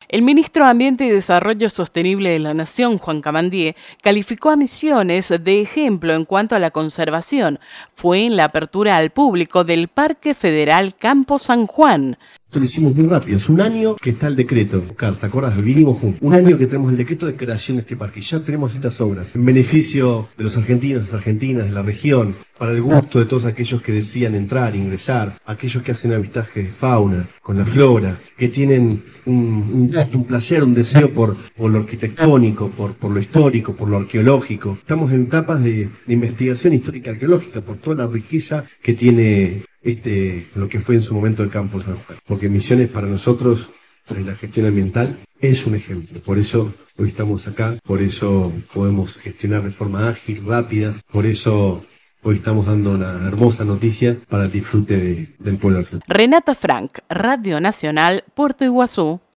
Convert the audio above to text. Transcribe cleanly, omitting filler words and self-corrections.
El ministro de Ambiente y Desarrollo Sostenible de la Nación, Juan Camandier, calificó a Misiones de ejemplo en cuanto a la conservación. Fue en la apertura al público del Parque Federal Campo San Juan. Esto lo hicimos muy rápido. Es un año que está el decreto. ¿Te acordás? Vinimos juntos. Un año que tenemos el decreto de creación de este parque. Y ya tenemos estas obras. En beneficio de los argentinos, las argentinas, de la región. Para el gusto de todos aquellos que decían entrar, ingresar. Aquellos que hacen avistaje de fauna, con la flora. Que tienen un placer, un deseo por lo arquitectónico, por lo histórico, por lo arqueológico. Estamos en etapas de investigación histórica arqueológica por toda la riqueza que tiene lo que fue en su momento el Campo San Juan. Porque Misiones para nosotros, en la gestión ambiental, es un ejemplo. Por eso hoy estamos acá, por eso podemos gestionar de forma ágil, rápida, por eso hoy estamos dando una hermosa noticia para el disfrute del pueblo argentino. Renata Frank, Radio Nacional, Puerto Iguazú.